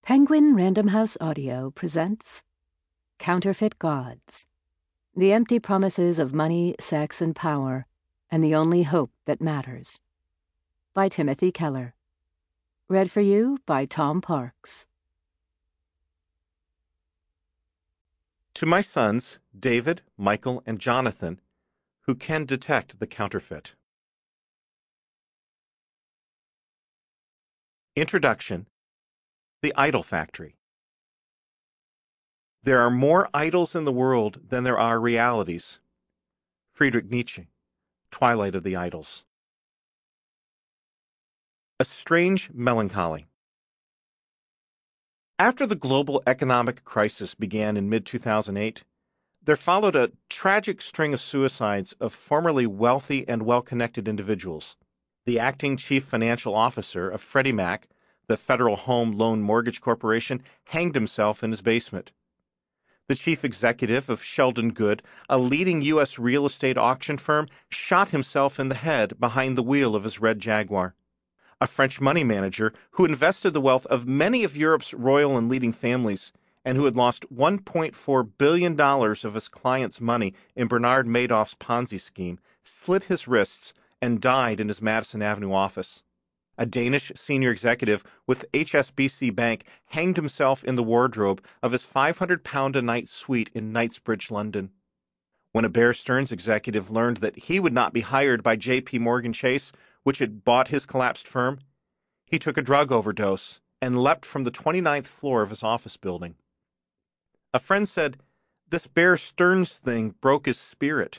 Penguin Random House Audio presents Counterfeit Gods, the empty promises of money, sex, and power, and the only hope that matters, by Timothy Keller. Read for you by Tom Parks. To my sons, David, Michael, and Jonathan, who can detect the counterfeit. Introduction. The Idol Factory. There are more idols in the world than there are realities. Friedrich Nietzsche, Twilight of the Idols. A strange melancholy. After the global economic crisis began in mid-2008, there followed a tragic string of suicides of formerly wealthy and well-connected individuals. The acting chief financial officer of Freddie Mac, the Federal Home Loan Mortgage Corporation, hanged himself in his basement. The chief executive of Sheldon Good, a leading U.S. real estate auction firm, shot himself in the head behind the wheel of his red Jaguar. A French money manager who invested the wealth of many of Europe's royal and leading families and who had lost $1.4 billion of his clients' money in Bernard Madoff's Ponzi scheme, slit his wrists and died in his Madison Avenue office. A Danish senior executive with HSBC Bank hanged himself in the wardrobe of his £500-a-night suite in Knightsbridge, London. When a Bear Stearns executive learned that he would not be hired by J.P. Morgan Chase, which had bought his collapsed firm, he took a drug overdose and leapt from the 29th floor of his office building. A friend said, "This Bear Stearns thing broke his spirit."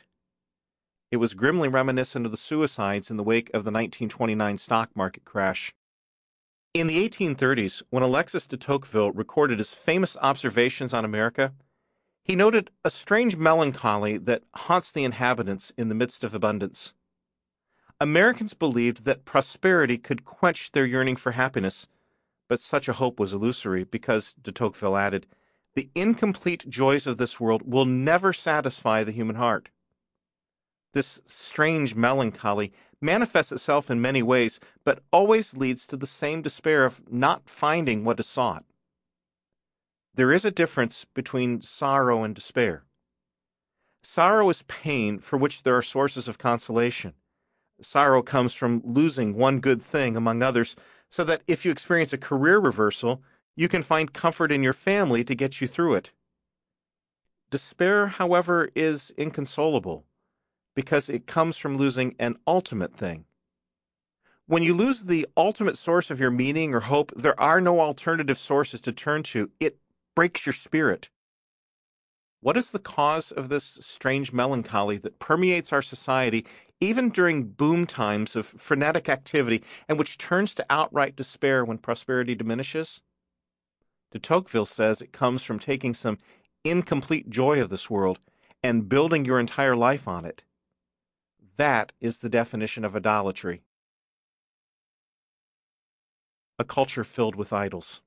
It was grimly reminiscent of the suicides in the wake of the 1929 stock market crash. In the 1830s, when Alexis de Tocqueville recorded his famous observations on America, he noted a strange melancholy that haunts the inhabitants in the midst of abundance. Americans believed that prosperity could quench their yearning for happiness, but such a hope was illusory because, de Tocqueville added, the incomplete joys of this world will never satisfy the human heart. This strange melancholy manifests itself in many ways, but always leads to the same despair of not finding what is sought. There is a difference between sorrow and despair. Sorrow is pain for which there are sources of consolation. Sorrow comes from losing one good thing among others, so that if you experience a career reversal, you can find comfort in your family to get you through it. Despair, however, is inconsolable, because it comes from losing an ultimate thing. When you lose the ultimate source of your meaning or hope, there are no alternative sources to turn to. It breaks your spirit. What is the cause of this strange melancholy that permeates our society even during boom times of frenetic activity and which turns to outright despair when prosperity diminishes? De Tocqueville says it comes from taking some incomplete joy of this world and building your entire life on it. That is the definition of idolatry. A culture filled with idols.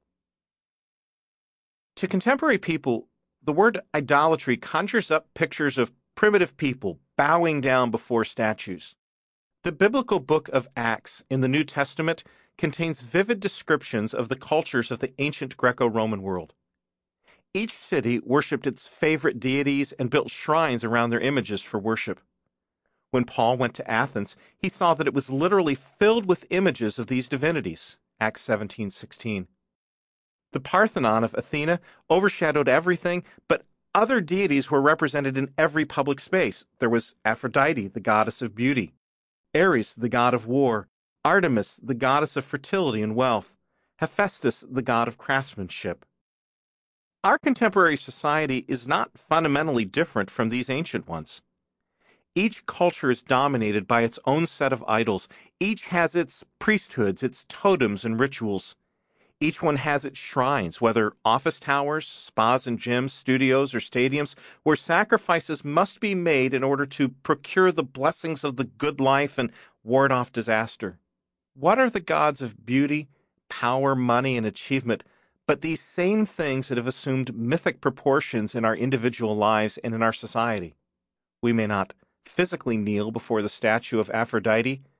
To contemporary people, the word idolatry conjures up pictures of primitive people bowing down before statues. The biblical book of Acts in the New Testament contains vivid descriptions of the cultures of the ancient Greco-Roman world. Each city worshipped its favorite deities and built shrines around their images for worship. When Paul went to Athens, he saw that it was literally filled with images of these divinities, Acts 17:16. The Parthenon of Athena overshadowed everything, but other deities were represented in every public space. There was Aphrodite, the goddess of beauty, Ares, the god of war, Artemis, the goddess of fertility and wealth, Hephaestus, the god of craftsmanship. Our contemporary society is not fundamentally different from these ancient ones. Each culture is dominated by its own set of idols. Each has its priesthoods, its totems and rituals. Each one has its shrines, whether office towers, spas and gyms, studios, or stadiums, where sacrifices must be made in order to procure the blessings of the good life and ward off disaster. What are the gods of beauty, power, money, and achievement but these same things that have assumed mythic proportions in our individual lives and in our society? We may not physically kneel before the statue of Aphrodite,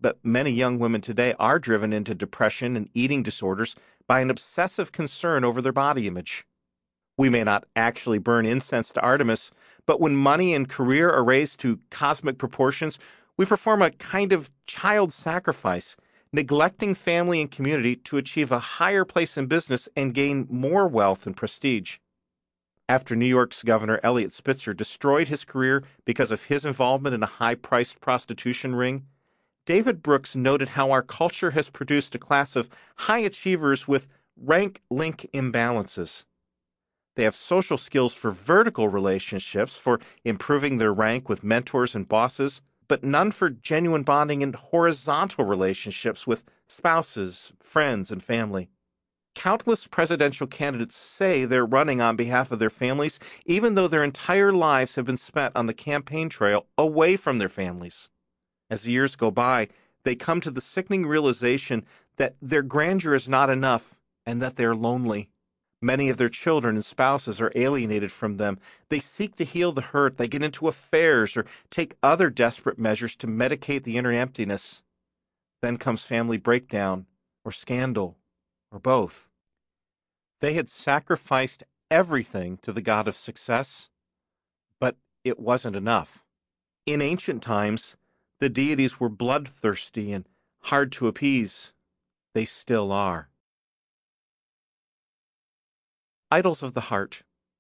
But many young women today are driven into depression and eating disorders by an obsessive concern over their body image. We may not actually burn incense to Artemis, but when money and career are raised to cosmic proportions, we perform a kind of child sacrifice, neglecting family and community to achieve a higher place in business and gain more wealth and prestige. After New York's Governor Eliot Spitzer destroyed his career because of his involvement in a high-priced prostitution ring, David Brooks noted how our culture has produced a class of high achievers with rank-link imbalances. They have social skills for vertical relationships, for improving their rank with mentors and bosses, but none for genuine bonding in horizontal relationships with spouses, friends, and family. Countless presidential candidates say they're running on behalf of their families, even though their entire lives have been spent on the campaign trail away from their families. As the years go by, they come to the sickening realization that their grandeur is not enough and that they're lonely. Many of their children and spouses are alienated from them. They seek to heal the hurt. They get into affairs or take other desperate measures to medicate the inner emptiness. Then comes family breakdown or scandal or both. They had sacrificed everything to the god of success, but it wasn't enough. In ancient times, the deities were bloodthirsty and hard to appease. They still are. Idols of the heart.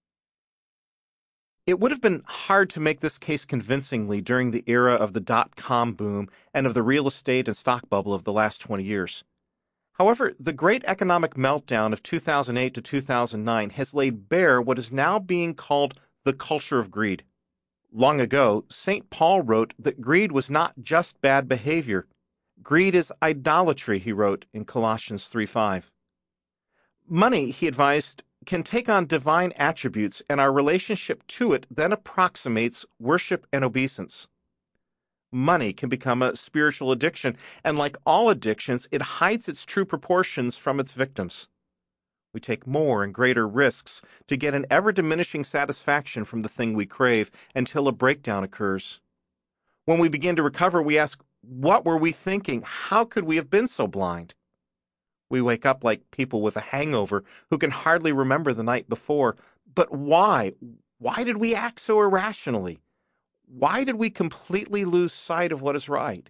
It would have been hard to make this case convincingly during the era of the dot-com boom and of the real estate and stock bubble of the last 20 years. However, the great economic meltdown of 2008 to 2009 has laid bare what is now being called the culture of greed. Long ago, St. Paul wrote that greed was not just bad behavior. Greed is idolatry, he wrote in Colossians 3:5. Money, he advised, can take on divine attributes, and our relationship to it then approximates worship and obeisance. Money can become a spiritual addiction, and like all addictions, it hides its true proportions from its victims. We take more and greater risks to get an ever-diminishing satisfaction from the thing we crave until a breakdown occurs. When we begin to recover, we ask, what were we thinking? How could we have been so blind? We wake up like people with a hangover who can hardly remember the night before. But why? Why did we act so irrationally? Why did we completely lose sight of what is right?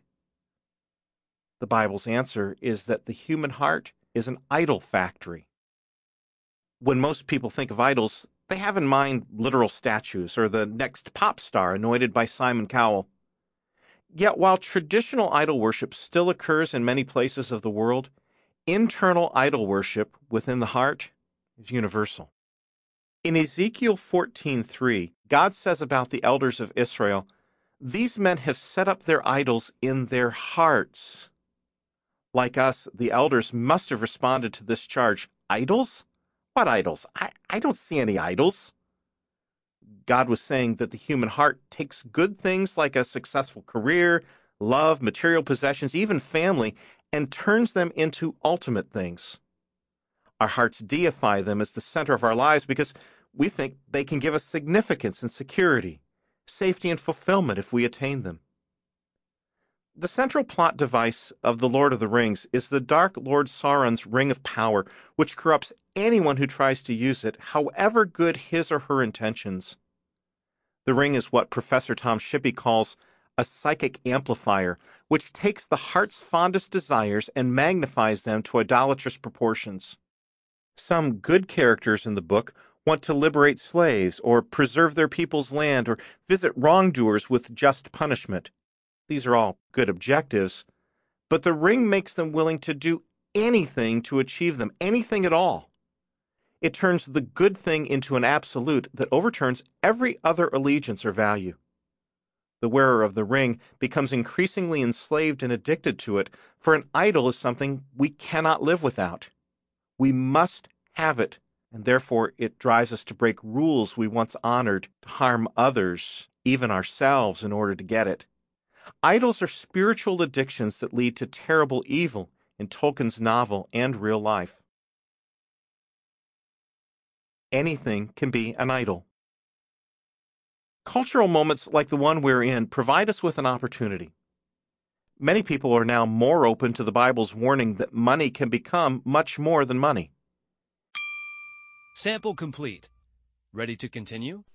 The Bible's answer is that the human heart is an idol factory. When most people think of idols, they have in mind literal statues or the next pop star anointed by Simon Cowell. Yet while traditional idol worship still occurs in many places of the world, internal idol worship within the heart is universal. In Ezekiel 14:3, God says about the elders of Israel, "These men have set up their idols in their hearts." Like us, the elders must have responded to this charge. Idols? What idols? I don't see any idols. God was saying that the human heart takes good things like a successful career, love, material possessions, even family, and turns them into ultimate things. Our hearts deify them as the center of our lives because we think they can give us significance and security, safety and fulfillment if we attain them. The central plot device of The Lord of the Rings is the Dark Lord Sauron's Ring of Power, which corrupts anyone who tries to use it, however good his or her intentions. The ring is what Professor Tom Shippey calls a psychic amplifier, which takes the heart's fondest desires and magnifies them to idolatrous proportions. Some good characters in the book want to liberate slaves, or preserve their people's land, or visit wrongdoers with just punishment. These are all good objectives, but the ring makes them willing to do anything to achieve them, anything at all. It turns the good thing into an absolute that overturns every other allegiance or value. The wearer of the ring becomes increasingly enslaved and addicted to it, for an idol is something we cannot live without. We must have it, and therefore it drives us to break rules we once honored, to harm others, even ourselves, in order to get it. Idols are spiritual addictions that lead to terrible evil in Tolkien's novel and real life. Anything can be an idol. Cultural moments like the one we're in provide us with an opportunity. Many people are now more open to the Bible's warning that money can become much more than money. Sample complete. Ready to continue?